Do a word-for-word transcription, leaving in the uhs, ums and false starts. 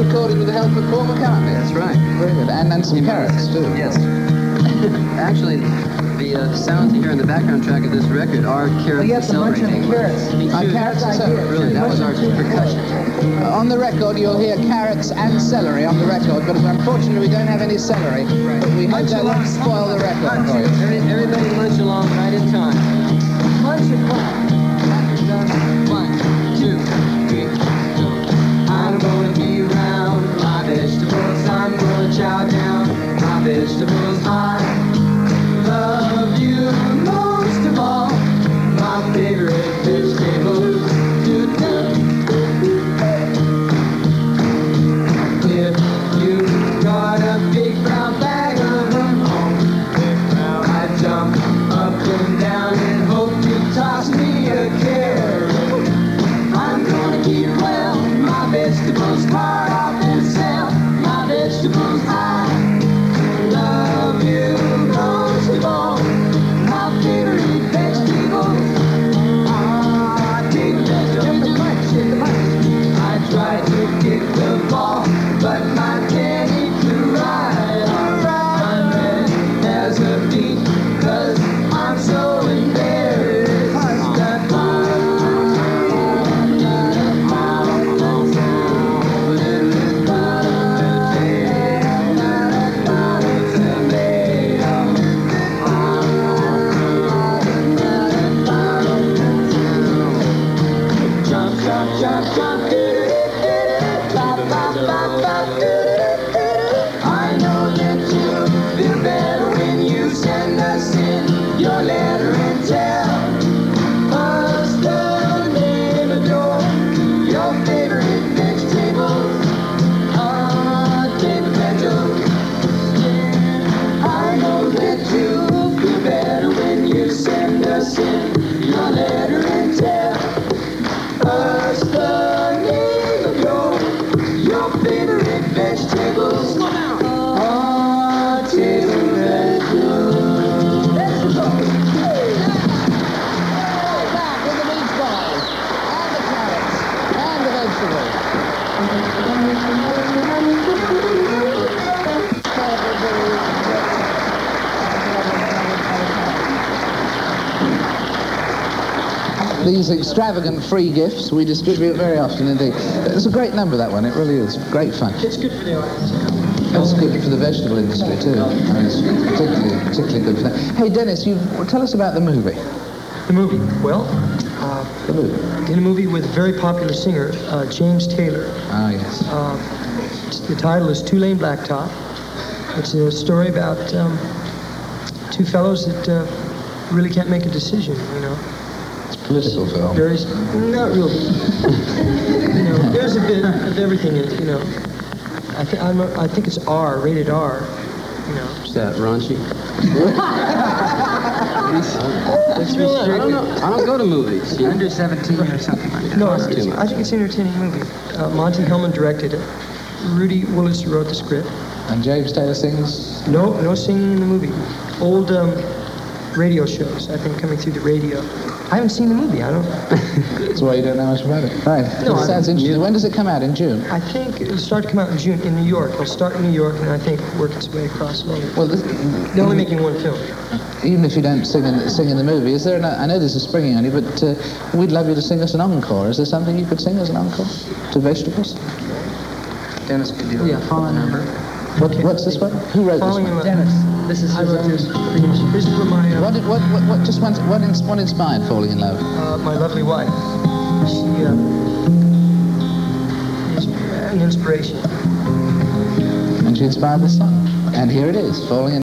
recorded with the help of Paul McCartney. That's right. Very good. And, and some carrots, too. Yes. Actually, the uh, sounds you hear in the background track of this record are carrots We got some lunch on the carrots. Uh, carrots and celery. Really, that was our percussion. Uh, on the record, you'll hear carrots and celery on the record, but unfortunately we don't have any celery. Right. But we hope that won't spoil the record for you. Every, everybody lunch along right in time. Lunch and clap. One, two, three, go. I'm gonna be around my vegetables. I'm gonna chow down my vegetables. I love you most of all. My favorite vegetables. If you got a big brown bag of them home, I'd jump up and down and hope you toss me a carrot. I'm gonna keep well my vegetables, cart off and sell my vegetables. I love you most of all. My favorite vegetables. I take vegetables. I try to kick the ball, but my daddy could ride. I'm red as a beet, 'cause I'm so embarrassed. Jump, jump, jump, jump. I know that you feel better when you send us in your letter and tell us the name of your, your favorite vegetables. Ah, David Mitchell. Yeah, I know that you feel better when you send us in your letter and tell us the name of your, your favorite vegetables. Ah, table vegetables. Back with the meatballs, and the carrots, and the vegetables. These extravagant free gifts we distribute very often indeed. It's a great number, that one. It really is. Great fun. It's good for the audience. It's good for the vegetable industry too. I mean, it's particularly, particularly good for that. Hey, Dennis, you well, tell us about the movie. The movie. Well, uh, The movie. in a movie with a very popular singer, uh, James Taylor. Ah, yes. Uh, the title is Two Lane Blacktop. It's a story about um, two fellows that uh, really can't make a decision, you know. It's a political film. Very, not really. You know, there's a bit of everything in it, you know. I, th- I'm a, I think it's R, rated R, you know. Is that raunchy? It's I don't know. I don't go to movies. You know? Under seventeen or something like that. No, it's, Too it's, much. I think it's an entertaining movie. Uh, Monty Hellman directed it. Rudy Willis wrote the script. And James Taylor sings. No, no singing in the movie. Old um, radio shows, I think, coming through the radio. I haven't seen the movie. I don't. That's why you don't know much about it. Right. No, It I- sounds interesting. When does it come out? In June? I think it'll start to come out in June in New York. It'll start in New York, and I think work its way across slowly. Well, this, They're only making one film. even if you don't sing in, sing in the movie, is there? An, I know this is springing on you, but uh, we'd love you to sing us an encore. Is there something you could sing as an encore to Vegetables? Dennis could do it. Yeah, Follow number. What, what's this one? Who wrote Following this in one? Love. Dennis. This is I his wrote own. this. This is for my uh, What, did, what, what, what, just one, what, ins, what inspired Falling in Love? uh, my lovely wife. She uh, is an inspiration. And she inspired this song. And here it is, Falling in